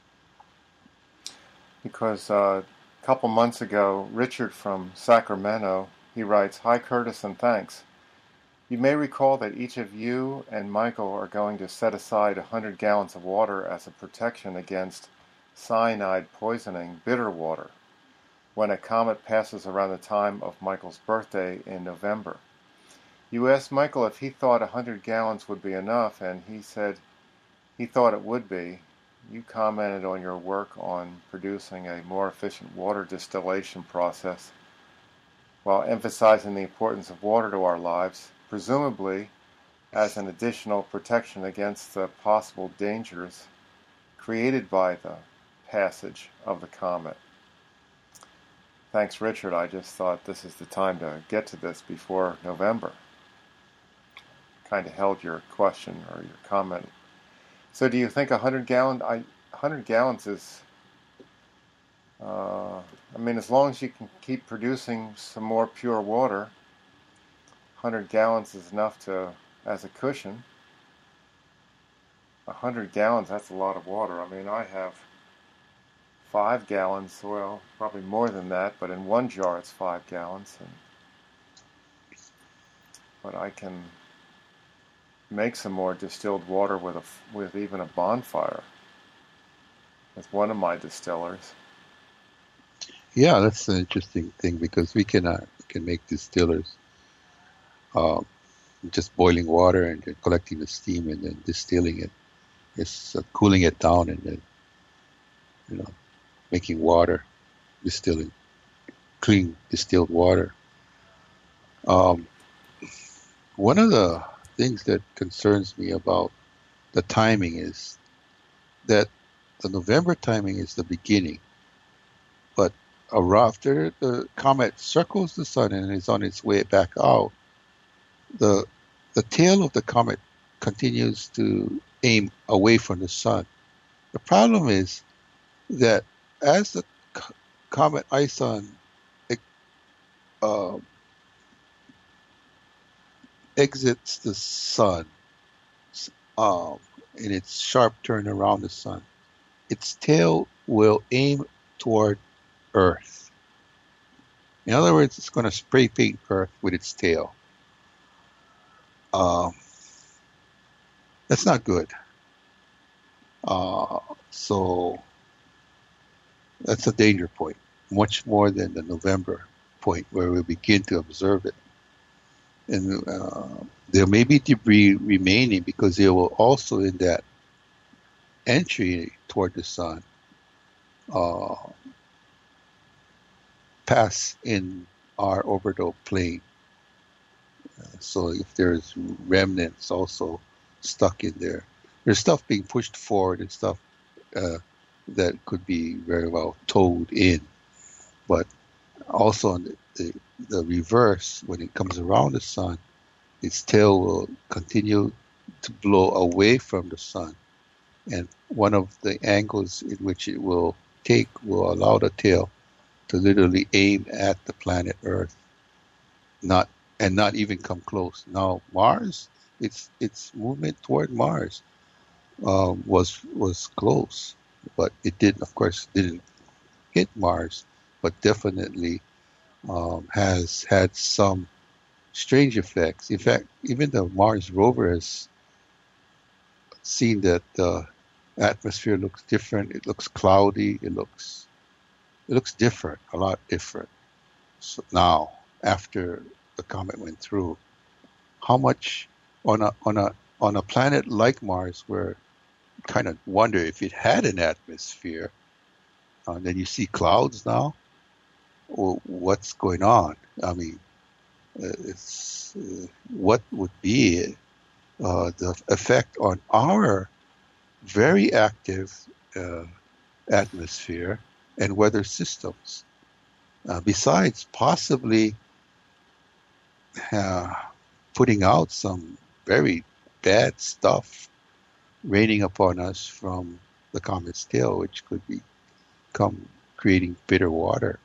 Because uh, a couple months ago, Richard from Sacramento, he writes, "Hi Curtis and thanks. You may recall that each of you and Michael are going to set aside one hundred gallons of water as a protection against cyanide poisoning bitter water when a comet passes around the time of Michael's birthday in November. You asked Michael if he thought one hundred gallons would be enough, and he said he thought it would be. You commented on your work on producing a more efficient water distillation process while emphasizing the importance of water to our lives, presumably as an additional protection against the possible dangers created by the passage of the comet. Thanks, Richard. I just thought this is the time to get to this before November. Kind of held your question or your comment. So do you think a hundred gallon, I, hundred gallons is, uh, I mean, as long as you can keep producing some more pure water, hundred gallons is enough to, as a cushion. A hundred gallons, that's a lot of water. I mean, I have five gallons, well, probably more than that, but in one jar it's five gallons. And, but I can make some more distilled water with a, with even a bonfire with one of my distillers. Yeah, that's an interesting thing because we can uh, can make distillers uh, just boiling water and then collecting the steam and then distilling it. It's uh, cooling it down and then, you know, making water, distilling, clean distilled water. Um, one of the things that concerns me about the timing is that the November timing is the beginning, but after the comet circles the sun and is on its way back out, the the tail of the comet continues to aim away from the sun. The problem is that as the co- comet Ison uh, exits the sun um, in its sharp turn around the sun, its tail will aim toward Earth. In other words, it's going to spray paint Earth with its tail. Um, that's not good. Uh, so that's a danger point, much more than the November point where we begin to observe it. And uh, there may be debris remaining because they will also in that entry toward the sun uh, pass in our orbital plane. Uh, so if there's remnants also stuck in there, there's stuff being pushed forward and stuff uh, that could be very well towed in. But also on the, the, the reverse, when it comes around the sun, its tail will continue to blow away from the sun. And one of the angles in which it will take will allow the tail to literally aim at the planet Earth, not and not even come close. Now Mars, its its movement toward Mars um, was was close, but it didn't, of course, didn't hit Mars, but definitely um, has had some strange effects. In fact, even the Mars rover has seen that the atmosphere looks different. It looks cloudy. It looks it looks different, a lot different. So now, after the comet went through, how much on a on a on a planet like Mars, where you kind of wonder if it had an atmosphere, uh, and then you see clouds now. Well, what's going on? I mean, uh, it's uh, what would be uh, the effect on our very active uh, atmosphere and weather systems, uh, besides possibly uh, putting out some very bad stuff raining upon us from the comet's tail, which could become creating bitter water.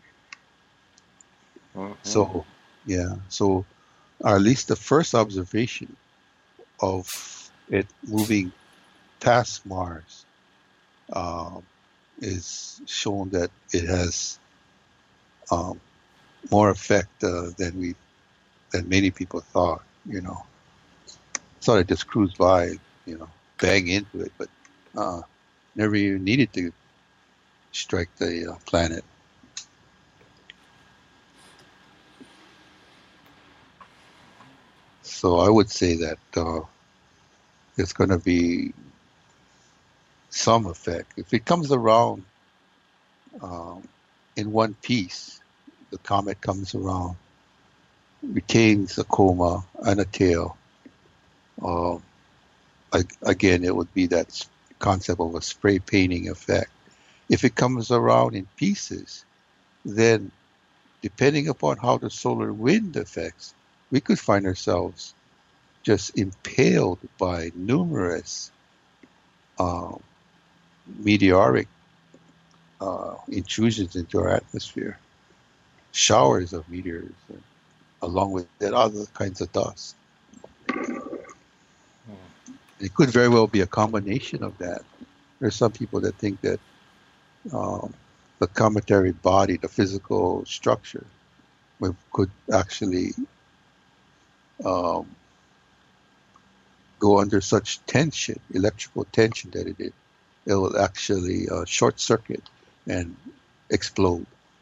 Mm-hmm. So, yeah, so or at least the first observation of it moving past Mars um, is shown that it has um, more effect uh, than we than many people thought. You know, thought it just cruised by, you know, bang into it, but uh, never even needed to strike the uh, planet. So I would say that uh, it's going to be some effect. If it comes around um, in one piece, the comet comes around, retains a coma and a tail. Um, again, it would be that concept of a spray painting effect. If it comes around in pieces, then depending upon how the solar wind affects, we could find ourselves just impaled by numerous uh, meteoric uh, intrusions into our atmosphere, showers of meteors, and along with that other kinds of dust. It could very well be a combination of that. There's some people that think that um, the cometary body, the physical structure, could actually um, go under such tension, electrical tension, that it it will actually uh, short circuit and explode.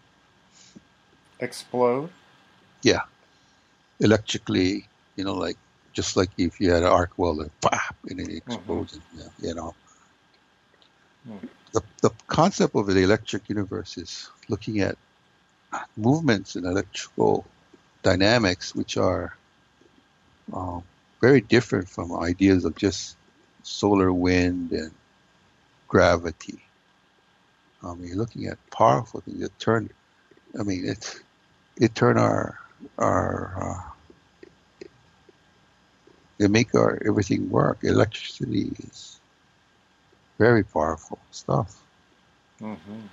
Explode? Yeah, electrically, you know, like just like if you had an arc welder, pop, and it explodes. Mm-hmm. You know, mm. the the concept of the electric universe is looking at movements in electrical dynamics, which are um, very different from ideas of just solar wind and gravity. Um, you're looking at powerful things that turn. I mean, it it turn our our uh, they make our everything work. Electricity is very powerful stuff. Mm-hmm.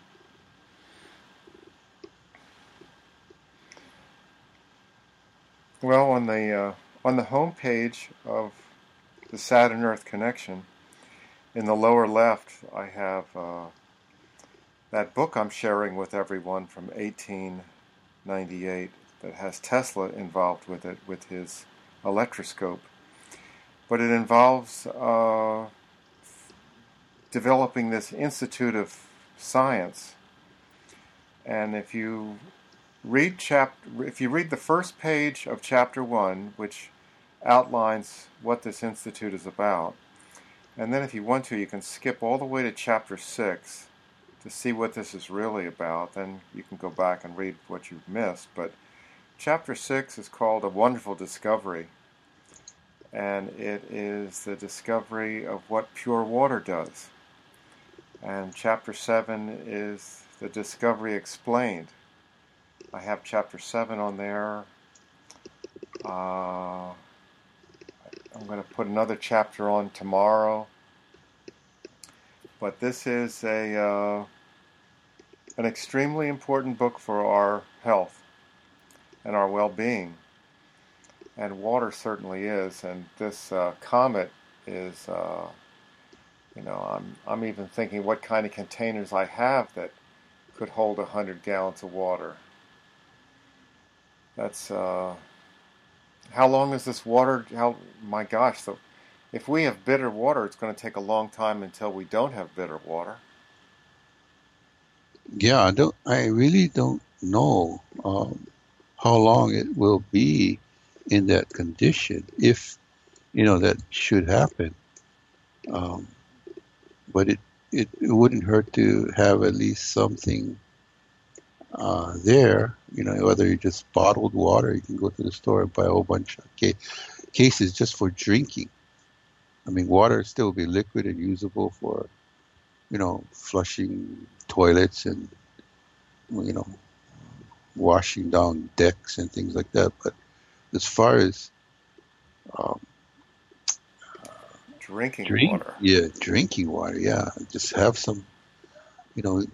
Well, on the uh, on the home page of the Saturn Earth Connection, in the lower left, I have uh, that book I'm sharing with everyone from eighteen ninety-eight that has Tesla involved with it, with his electroscope. But it involves uh, developing this Institute of Science. And if you read chapter, if you read the first page of chapter one, which outlines what this institute is about, and then if you want to, you can skip all the way to chapter six to see what this is really about. Then you can go back and read what you've missed. But chapter six is called A Wonderful Discovery, and it is the discovery of what pure water does. And chapter seven is the discovery explained. I have chapter seven on there. Uh, I'm going to put another chapter on tomorrow. But this is a uh, an extremely important book for our health and our well-being. And water certainly is. And this uh, comet is, uh, you know, I'm I'm even thinking what kind of containers I have that could hold one hundred gallons of water. That's, uh, how long is this water, how, my gosh, so if we have bitter water, it's going to take a long time until we don't have bitter water. Yeah, I don't, I really don't know um, how long it will be in that condition, if, you know, that should happen. Um, but it, it, it wouldn't hurt to have at least something uh, there, you know, whether you just bottled water, you can go to the store and buy a whole bunch of ca- cases just for drinking. I mean, water still be liquid and usable for, you know, flushing toilets and, you know, washing down decks and things like that. But as far as um, drinking drink, water, yeah, drinking water, yeah, just have some, you know.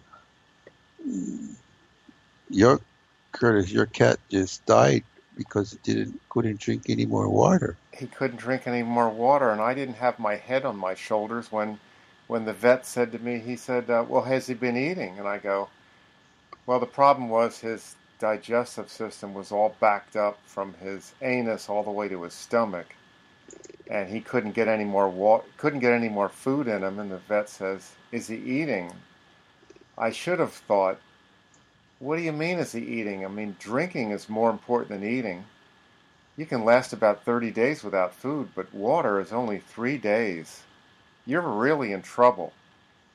Your Curtis, your cat just died because it didn't couldn't drink any more water. He couldn't drink any more water, and I didn't have my head on my shoulders when, when the vet said to me, he said, uh, "Well, has he been eating?" And I go, "Well, the problem was his digestive system was all backed up from his anus all the way to his stomach, and he couldn't get any more wa- couldn't get any more food in him." And the vet says, "Is he eating?" I should have thought, what do you mean is he eating? I mean, drinking is more important than eating. You can last about thirty days without food, but water is only three days. You're really in trouble.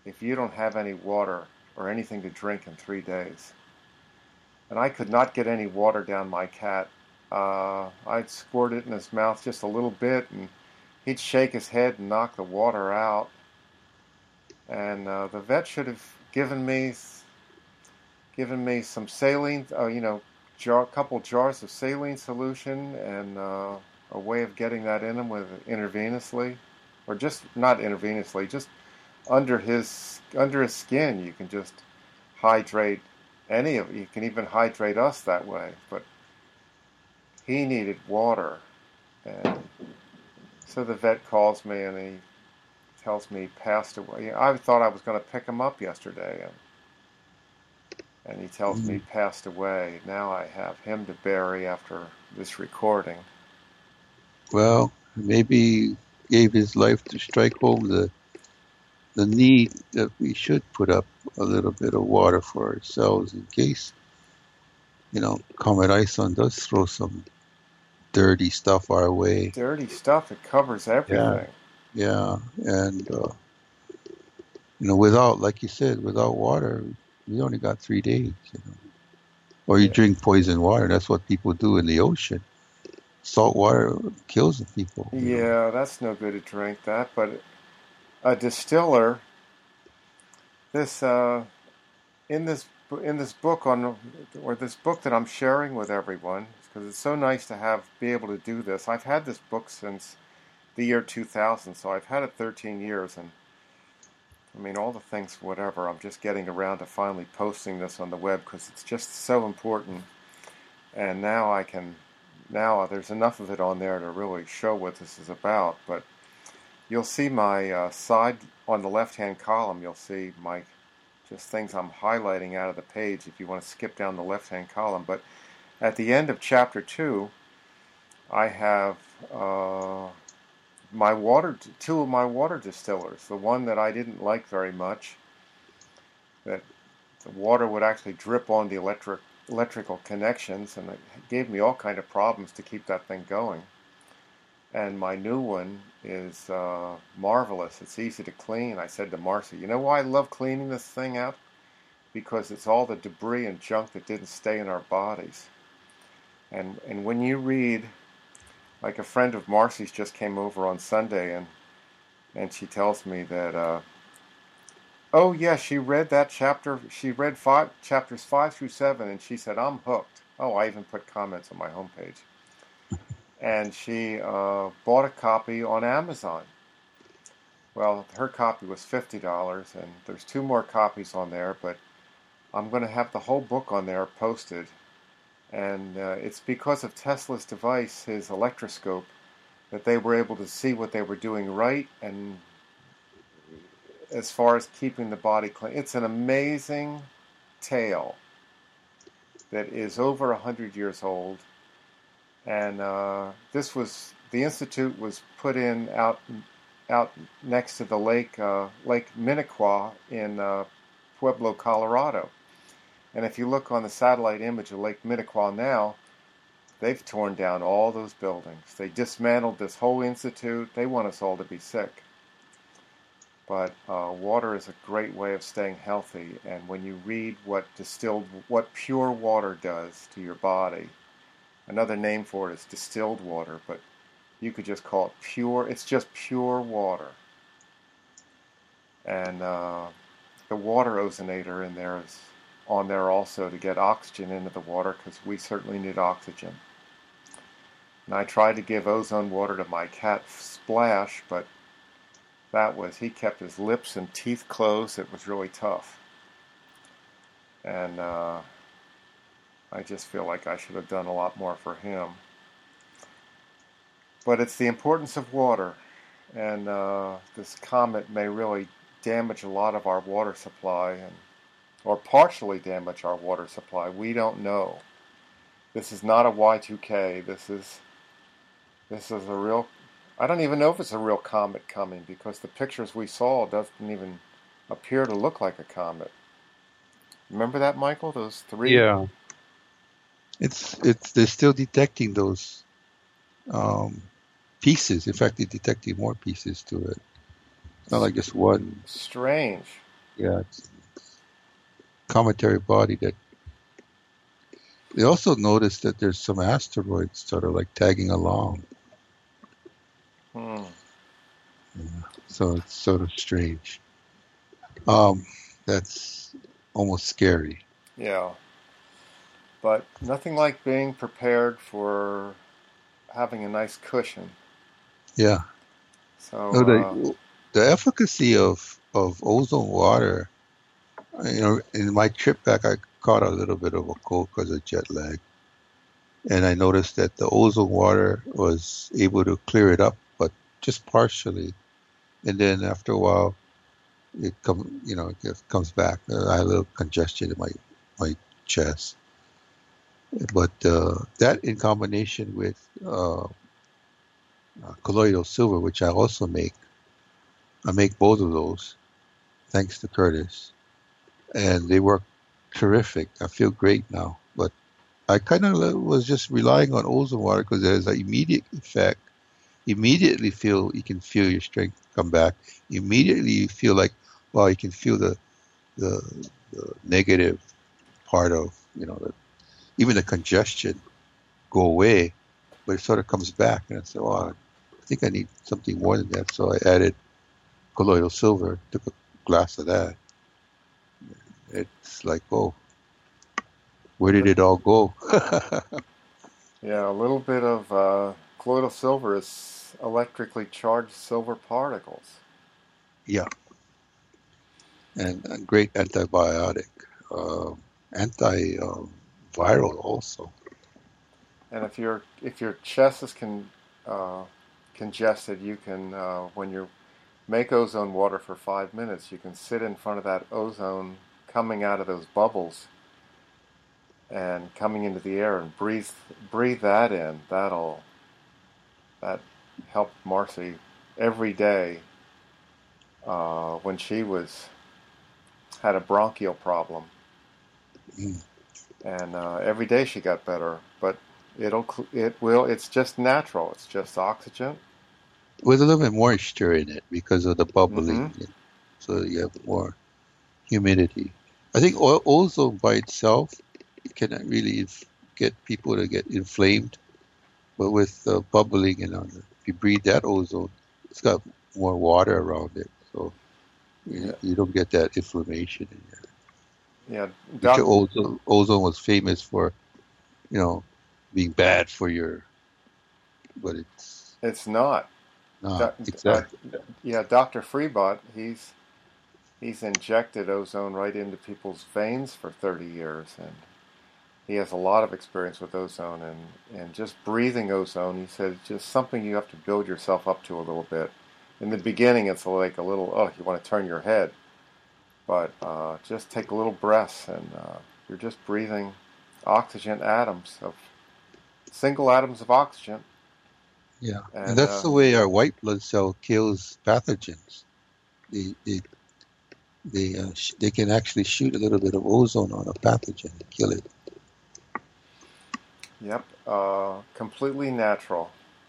if you don't have any water or anything to drink in three days. And I could not get any water down my cat. Uh, I'd squirt it in his mouth just a little bit, and he'd shake his head and knock the water out. And uh, the vet should have given me given me some saline, uh, you know, jar, a couple jars of saline solution, and uh, a way of getting that in him with intravenously, or just not intravenously, just under his under his skin. You can just hydrate any of it. You can even hydrate us that way. But he needed water, and so the vet calls me and he tells me he passed away. I thought I was going to pick him up yesterday, and and he tells mm-hmm. me he passed away. Now I have him to bury after this recording. Well, maybe he gave his life to strike home the the need that we should put up a little bit of water for ourselves in case, you know, Comet Ison does throw some dirty stuff our way. Dirty stuff, it covers everything. Yeah, yeah. and, uh, you know, without, like you said, without water, we only got three days, you know. Or you yeah. drink poison water. That's what people do in the ocean. Salt water kills the people. Yeah, know. That's no good to drink that, but a distiller, this, uh, in this in this book on, or this book that I'm sharing with everyone, because it's so nice to have, be able to do this. I've had this book since the year two thousand, so I've had it thirteen years, and I mean, all the things, whatever, I'm just getting around to finally posting this on the web because it's just so important. And now I can, now there's enough of it on there to really show what this is about. But you'll see my uh, side, on the left-hand column, you'll see my, just things I'm highlighting out of the page if you want to skip down the left-hand column. But at the end of chapter two, I have uh, my water, two of my water distillers. The one that I didn't like very much, that the water would actually drip on the electric electrical connections, and it gave me all kind of problems to keep that thing going. And my new one is uh, marvelous. It's easy to clean. I said to Marcy, you know why I love cleaning this thing out? Because it's all the debris and junk that didn't stay in our bodies. And and when you read, like a friend of Marcy's just came over on Sunday, and and she tells me that, uh, oh yeah, she read that chapter, she read five, chapters five through seven, and she said, I'm hooked. Oh, I even put comments on my homepage. And she uh, bought a copy on Amazon. Well, her copy was fifty dollars, and there's two more copies on there, but I'm going to have the whole book on there posted. And uh, it's because of Tesla's device, his electroscope, that they were able to see what they were doing right, and as far as keeping the body clean. It's an amazing tale that is over one hundred years old. And uh, this was, the Institute was put in out out next to the lake, uh, Lake Minnequa in uh, Pueblo, Colorado. And if you look on the satellite image of Lake Minnequa now, they've torn down all those buildings. They dismantled this whole institute. They want us all to be sick. But uh, water is a great way of staying healthy. And when you read what distilled, what pure water does to your body, another name for it is distilled water, but you could just call it pure. It's just pure water. And uh, the water ozonator in there is on there also to get oxygen into the water, because we certainly need oxygen. And I tried to give ozone water to my cat Splash, but that was, he kept his lips and teeth closed. It was really tough. And uh, I just feel like I should have done a lot more for him. But it's the importance of water, and uh, this comet may really damage a lot of our water supply, and or partially damage our water supply. We don't know. This is not a Y two K. This is this is a real, I don't even know if it's a real comet coming, because the pictures we saw doesn't even appear to look like a comet. Remember that, Michael? Those three? Yeah. It's it's they're still detecting those um, pieces. In fact, they're detecting more pieces to it. It's not like just one. Strange. Yeah, it's cometary body that they also noticed that there's some asteroids sort of like tagging along. Hmm. Yeah, so it's sort of strange. Um, that's almost scary. Yeah, but nothing like being prepared for having a nice cushion. Yeah. No, So, uh, the the efficacy of of ozone water. You know, in my trip back, I caught a little bit of a cold because of jet lag, and I noticed that the ozone water was able to clear it up, but just partially. And then after a while, it come, you know, it just comes back. Uh, I had a little congestion in my my chest, but uh, that in combination with uh, uh, colloidal silver, which I also make, I make both of those thanks to Curtis, and they work terrific. I feel great now, but I kind of was just relying on ozone water because there's an immediate effect. Immediately feel you can feel your strength come back. Immediately you feel like, well, you can feel the the, the negative part of you know the, even the congestion go away, but it sort of comes back. And I said, well, I think I need something more than that. So I added colloidal silver, took a glass of that. It's like, oh, where did it all go? yeah, a little bit of uh, colloidal silver is electrically charged silver particles. Yeah, and a great antibiotic, uh, anti-viral also. And if your if your chest is con, uh, congested, you can uh, when you make ozone water for five minutes, you can sit in front of that ozone coming out of those bubbles and coming into the air and breathe breathe that in. That'll that helped Marcy every day uh, when she was had a bronchial problem, Mm. and uh, every day she got better. But it'll it will. It's just natural. It's just oxygen. With a little bit moisture in it because of the Mm-hmm. bubbling, so you have more humidity. I think o- ozone by itself cannot really inf- get people to get inflamed, but with uh, bubbling and on, if you breathe that ozone, it's got more water around it, so you, Yeah, you don't get that inflammation in there. yeah. Which Doc, ozone, ozone was famous for, you know, being bad for your, but it's it's not. not Doc, uh, exactly. yeah, Doctor Freebot. He's he's injected ozone right into people's veins for thirty years, and he has a lot of experience with ozone and, and just breathing ozone. He said it's just something you have to build yourself up to a little bit. In the beginning, it's like a little, oh, you want to turn your head, but uh, just take a little breaths, and uh, you're just breathing oxygen atoms of single atoms of oxygen, Yeah, and and that's uh, the way our white blood cell kills pathogens. They they they uh, sh- they can actually shoot a little bit of ozone on a pathogen and kill it. yep, uh, completely natural.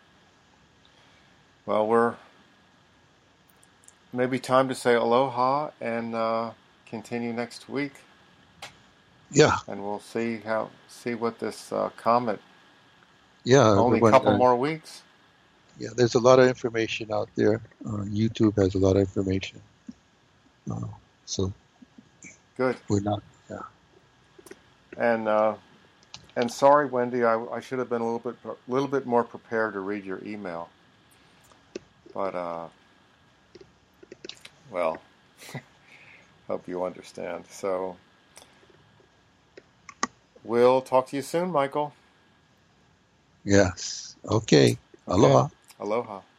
Well, we're maybe time to say aloha and uh, continue next week, Yeah, and we'll see how see what this uh, comet. yeah, Only a everyone. couple Uh, more weeks. yeah, there's a lot of information out there. Uh, YouTube has a lot of information. Uh, so Good. we're not. Yeah, And uh, and sorry, Wendy, I, I should have been a little bit little bit more prepared to read your email. But uh, well, hope you understand. So we'll talk to you soon, Michael. yes. Okay. Okay. Aloha. Aloha.